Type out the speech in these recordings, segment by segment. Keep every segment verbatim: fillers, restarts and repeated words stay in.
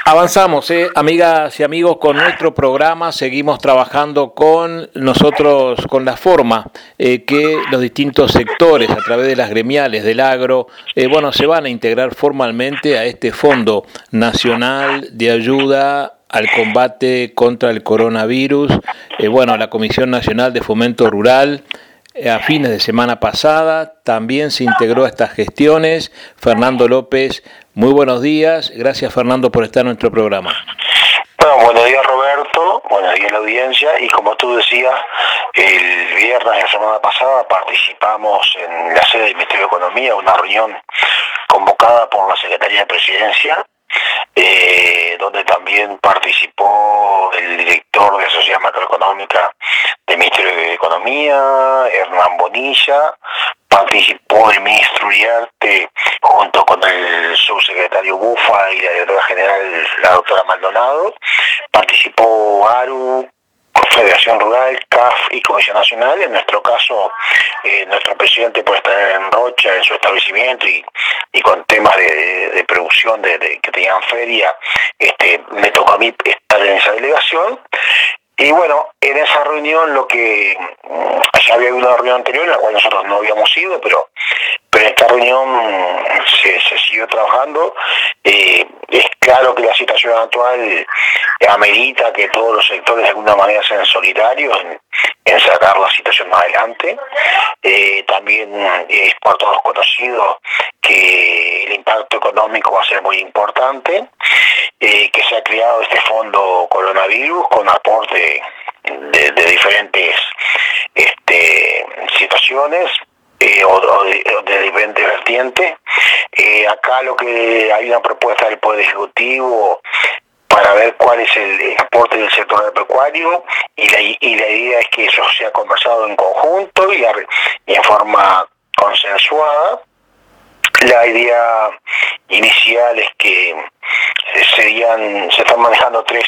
Avanzamos, eh, amigas y amigos, con nuestro programa. Seguimos trabajando con nosotros, con la forma eh, que los distintos sectores, a través de las gremiales del agro, eh, bueno, se van a integrar formalmente a este Fondo Nacional de Ayuda al Combate contra el Coronavirus. Eh, bueno, la Comisión Nacional de Fomento Rural, eh, a fines de semana pasada, también se integró a estas gestiones. Fernando López, muy buenos días. Gracias, Fernando, por estar en nuestro programa. Bueno, buenos días, Roberto. Buenos días, la audiencia. Y como tú decías, el viernes de la semana pasada participamos en la sede del Ministerio de Economía, una reunión convocada por la Secretaría de Presidencia, eh, donde también participó el director de la Sociedad Macroeconómica del Ministerio de Economía, Hernán Bonilla. Participó el ministro Uriarte junto con el subsecretario Bufa y la directora general, la doctora Maldonado. Participó ARU, Federación Rural, C A F y Comisión Nacional. En nuestro caso, eh, nuestro presidente por estar en Rocha, en su establecimiento y, y con temas de, de, de producción de, de, que tenían feria, este, me tocó a mí estar en esa delegación. Y bueno, en esa reunión, lo que ya había habido una reunión anterior en la cual nosotros no habíamos ido, pero pero en esta reunión se, se siguió trabajando. Eh, es claro que la situación actual amerita que todos los sectores de alguna manera sean solidarios en, en sacar la situación más adelante. Eh, también es por todos conocido que el impacto económico va a ser muy importante, eh, que se ha creado este fondo coronavirus con aporte de, de diferentes este, situaciones. Eh, o, o, de, o de diferentes vertientes. Eh, acá lo que hay una propuesta del Poder Ejecutivo para ver cuál es el, el aporte del sector agropecuario y la, y la idea es que eso sea conversado en conjunto y, a, y en forma consensuada. La idea inicial es que serían, se están manejando tres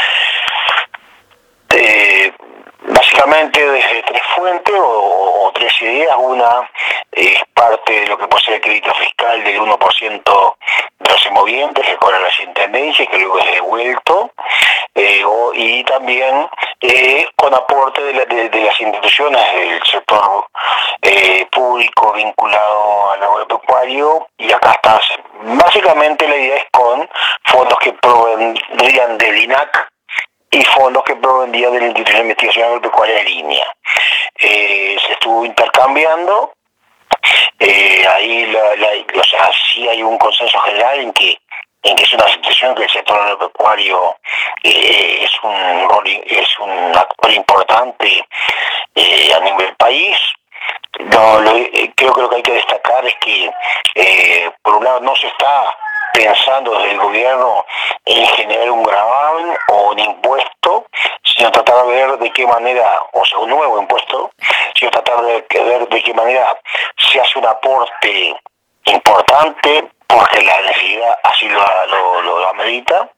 eh, básicamente desde tres fuentes o, o tres ideas. Una es parte de lo que puede ser el crédito fiscal del uno por ciento de los semovientes que cobran las intendencias y que luego es devuelto, eh, o, y también eh, con aporte de, la, de, de las instituciones del sector eh, público vinculado al agropecuario. Y acá está, básicamente la idea es con fondos que provendrían del I N A C y fondos que provendrían de la Institución de Investigación Agropecuaria de Línea. Eh, se estuvo intercambiando, eh, ahí la, la, o sea, sí hay un consenso general en que en que es una situación que el sector agropecuario eh, es un rol, es un actor importante eh, a nivel país. No, lo, eh, creo que lo que hay que destacar es que eh, por un lado no se está pensando desde el gobierno en generar un gravamen o un impuesto, sino tratar de ver de qué manera, o sea, un nuevo impuesto, sino tratar de ver de qué manera se hace un aporte importante, porque la necesidad así lo, lo, lo amerita.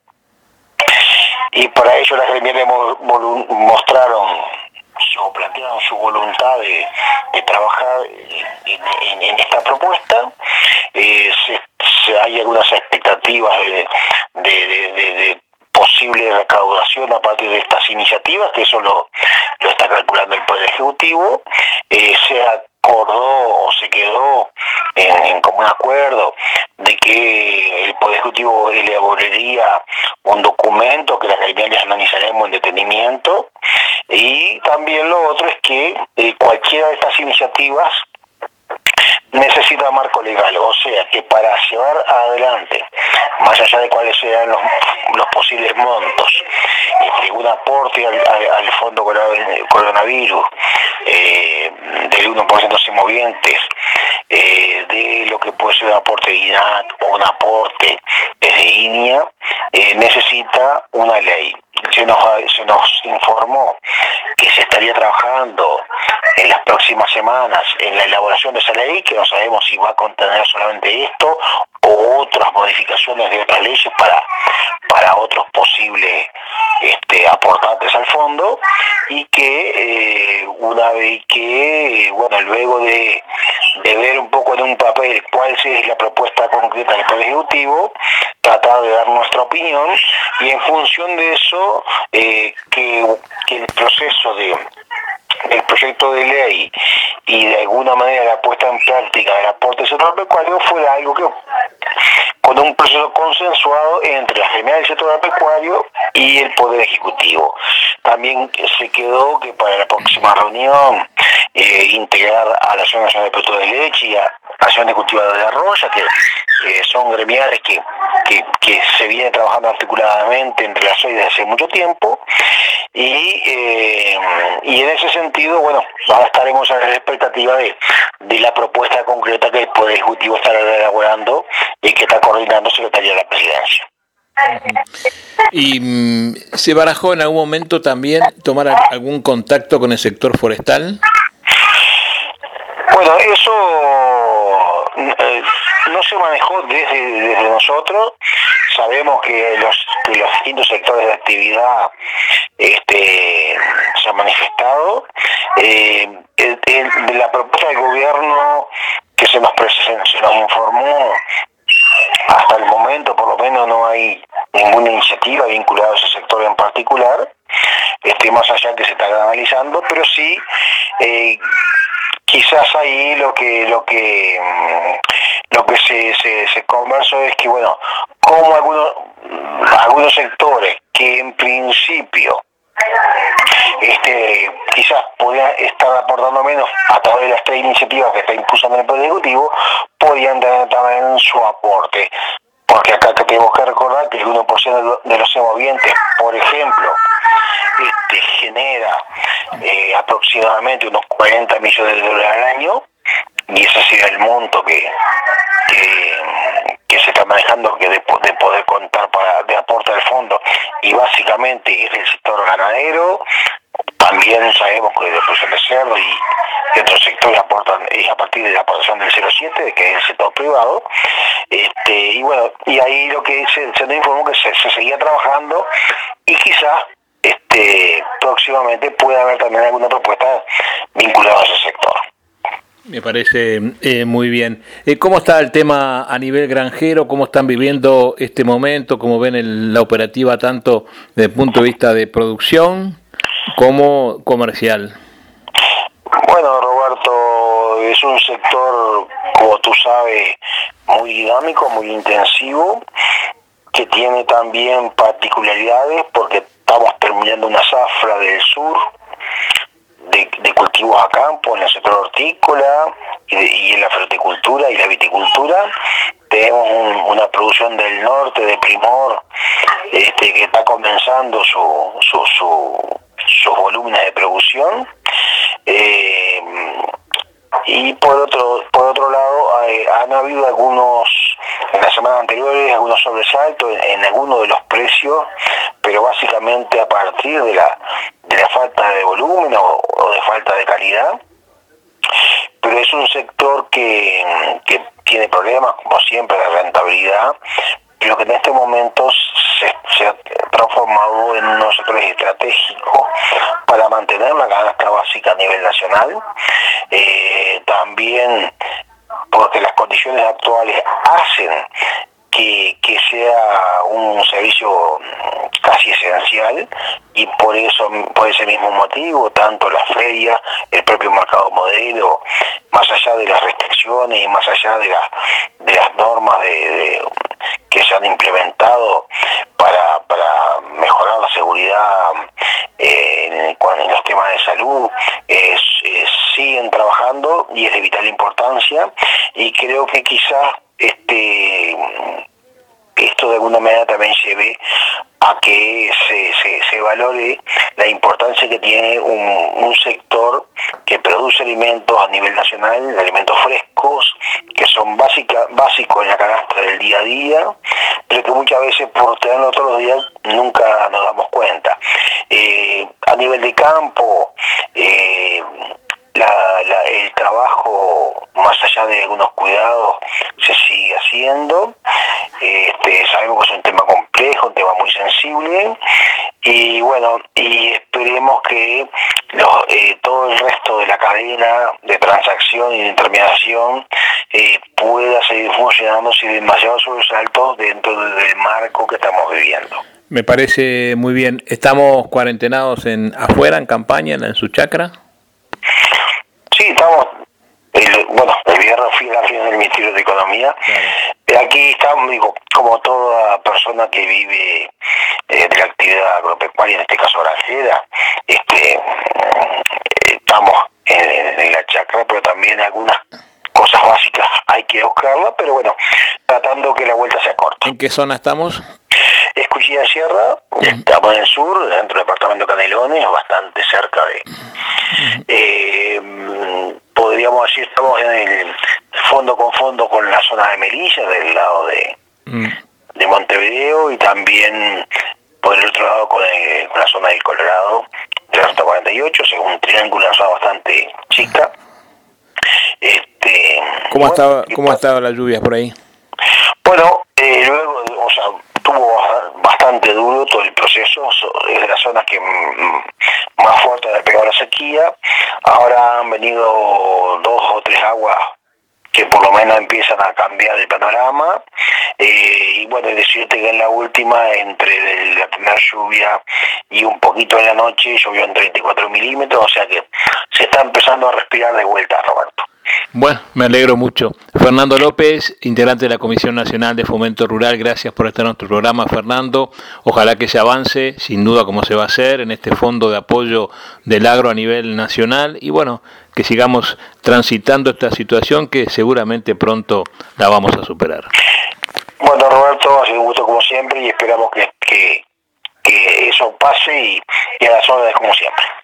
Y para ello las gremiales mostraron o plantearon su voluntad de, de trabajar en, en, en esta propuesta. Eh, se, se, hay algunas expectativas de, de, de, de, de posible recaudación a partir de estas iniciativas, que eso lo, lo está calculando el Poder Ejecutivo. Eh, se acordó o se quedó en, en común acuerdo de que el Poder Ejecutivo elaboraría un documento que las gremiales analizaremos en detenimiento. Y también lo otro es que eh, cualquiera de estas iniciativas necesita marco legal, o sea que para llevar adelante, más allá de cuáles sean los, los posibles montos, este, un aporte al, al, al fondo coronavirus eh, del uno por ciento de semovientes, eh, de lo que puede ser un aporte de I N A C o un aporte desde I N I A, eh, necesita una ley. Se nos, se nos informó que se estaría trabajando en las próximas semanas en la elaboración de esa ley, que no sabemos si va a contener solamente esto o otras modificaciones de otras leyes para, para otros posibles este, aportantes al fondo, y que eh, una vez que, bueno, luego de, de de ver un poco en un papel cuál es la propuesta concreta del Poder Ejecutivo, tratar de dar nuestra opinión y en función de eso eh, que, que el proceso de el proyecto de ley y de alguna manera la puesta en práctica del aporte sector agropecuario fuera algo que con un proceso consensuado entre la gremial del sector agropecuario y el Poder Ejecutivo. También se quedó que para la próxima reunión eh, integrar a la Asociación Nacional de Productores de Leche y a la Asociación de Cultivadores de Arroz, ya que eh, son gremiales que, que, que se vienen trabajando articuladamente entre las seis desde hace mucho tiempo, y, eh, y en ese sentido, bueno, ahora estaremos a la expectativa de, de la propuesta concreta que el Poder Ejecutivo estará elaborando y que está coordinando Secretaría de la Presidencia. ¿Y mm, se barajó en algún momento también tomar algún contacto con el sector forestal? Bueno, eso eh, no se manejó desde, desde nosotros. Sabemos que los, que los distintos sectores de actividad este, se han manifestado. Eh, el, el, de la propuesta del gobierno que se nos, se nos informó, hasta el momento por lo menos no hay ninguna iniciativa vinculada a ese sector en particular, este, más allá que se está analizando, pero sí eh, quizás ahí lo que lo que lo que se, se, se conversó es que, bueno, como algunos algunos sectores que en principio este quizás podían estar aportando menos a través de las tres iniciativas que está impulsando el Poder Ejecutivo, podían tener también su aporte, porque acá tenemos que recordar que el uno por ciento de los semovientes, por ejemplo, este, genera eh, aproximadamente unos cuarenta millones de dólares al año, y ese sería el monto que, que, que se está manejando, que de, de poder contar para de aporte al fondo, y básicamente es el sector ganadero. También sabemos que de producción de cerdo y, y otros sectores aportan, es a partir de la aportación del cero coma siete, que es el sector privado. Este, y bueno, y ahí lo que se, se nos informó que se, se seguía trabajando, y quizás este, próximamente pueda haber también alguna propuesta vinculada a ese sector. Me parece eh, muy bien. Eh, ¿Cómo está el tema a nivel granjero? ¿Cómo están viviendo este momento? ¿Cómo ven el, la operativa tanto desde el punto de vista de producción como comercial? Bueno, Roberto, es un sector, como tú sabes, muy dinámico, muy intensivo, que tiene también particularidades, porque estamos terminando una zafra del sur de, de cultivos a campo en el sector hortícola y, de, y en la fruticultura y la viticultura. Tenemos un, una producción del norte de Primor este, que está comenzando su, su, su, sus volúmenes de producción. Eh, y por otro por otro lado eh, han habido algunos en las semanas anteriores algunos sobresaltos en, en algunos de los precios, pero básicamente a partir de la de la falta de volumen o, o de falta de calidad. Pero es un sector que, que tiene problemas, como siempre, de rentabilidad, pero que en este momento se, se ha transformado en unos sectores estratégicos para mantener la canasta básica a nivel nacional. Eh, también porque las condiciones actuales hacen que, que sea un servicio casi esencial, y por eso, por ese mismo motivo, tanto la feria, el propio mercado modelo, más allá de las restricciones y más allá de, la, de las normas de, de, que se han implementado para, para mejorar la seguridad eh, en, en los temas de salud, eh, eh, siguen trabajando, y es de vital importancia, y creo que quizás este esto de alguna manera también lleve a que se, se, se valore la importancia que tiene un, un sector que produce alimentos a nivel nacional, alimentos frescos, que son básica, básicos en la canasta del día a día, pero que muchas veces por tenerlo todos los días nunca nos damos cuenta. Eh, a nivel de campo, eh, La, la, el trabajo, más allá de algunos cuidados, se sigue haciendo. Este, sabemos que es un tema complejo, un tema muy sensible, y bueno, y esperemos que los, eh, todo el resto de la cadena de transacción y de intermediación eh, pueda seguir funcionando sin demasiados sobresaltos dentro del marco que estamos viviendo. Me parece muy bien. ¿Estamos cuarentenados en afuera, en campaña, en, en su chacra? Sí, estamos. El, bueno, el viernes fui a la reunión del Ministerio de Economía. Claro. Aquí estamos, digo, como toda persona que vive eh, de la actividad agropecuaria, en este caso granjera, este, eh, estamos en, en la chacra, pero también algunas cosas básicas hay que buscarlas, pero bueno, tratando que la vuelta sea corta. ¿En qué zona estamos? Es Cuchilla Sierra, estamos en el sur, dentro del departamento de Canelones, bastante cerca de... Eh, podríamos decir, estamos en el fondo con fondo con la zona de Melilla, del lado de, mm. de Montevideo, y también por el otro lado con, el, con la zona del Colorado, de la ruta cuarenta y ocho, según un triángulo, una zona bastante chica. Este, ¿Cómo, bueno, estaba, ¿cómo ha estado las lluvias por ahí? Bueno, eh, luego, o sea, tuvo bastante duro todo el proceso, es de las zonas que más fuerte ha pegado la sequía. Ahora han venido dos o tres aguas que por lo menos empiezan a cambiar el panorama, eh, y bueno, decirte que en la última, entre la primera lluvia y un poquito en la noche, llovió en treinta y cuatro milímetros, o sea que se está empezando a respirar de vuelta, Roberto. Bueno, me alegro mucho. Fernando López, integrante de la Comisión Nacional de Fomento Rural, gracias por estar en nuestro programa, Fernando. Ojalá que se avance, sin duda, como se va a hacer, en este fondo de apoyo del agro a nivel nacional, y bueno, que sigamos transitando esta situación que seguramente pronto la vamos a superar. Bueno, Roberto, ha sido un gusto como siempre y esperamos que, que, que eso pase y, y a las órdenes como siempre.